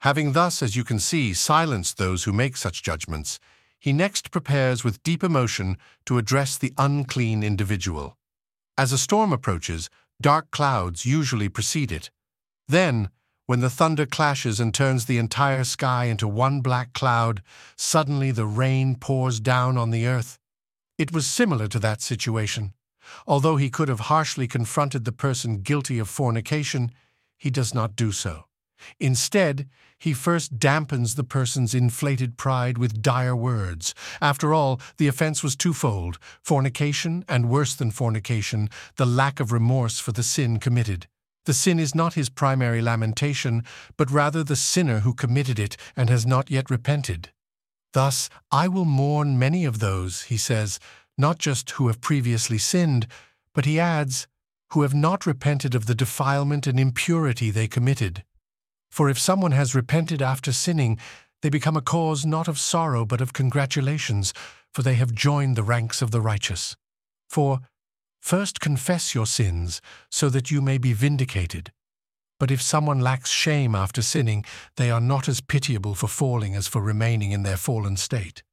Having thus, as you can see, silenced those who make such judgments, he next prepares with deep emotion to address the unclean individual. As a storm approaches, dark clouds usually precede it. Then, when the thunder clashes and turns the entire sky into one black cloud, suddenly the rain pours down on the earth. It was similar to that situation. Although he could have harshly confronted the person guilty of fornication, he does not do so. Instead, he first dampens the person's inflated pride with dire words. After all, the offense was twofold: fornication, and worse than fornication, the lack of remorse for the sin committed. The sin is not his primary lamentation, but rather the sinner who committed it and has not yet repented. Thus, I will mourn many of those, he says, not just who have previously sinned, but he adds, who have not repented of the defilement and impurity they committed. For if someone has repented after sinning, they become a cause not of sorrow but of congratulations, for they have joined the ranks of the righteous. For, first confess your sins, so that you may be vindicated. But if someone lacks shame after sinning, they are not as pitiable for falling as for remaining in their fallen state.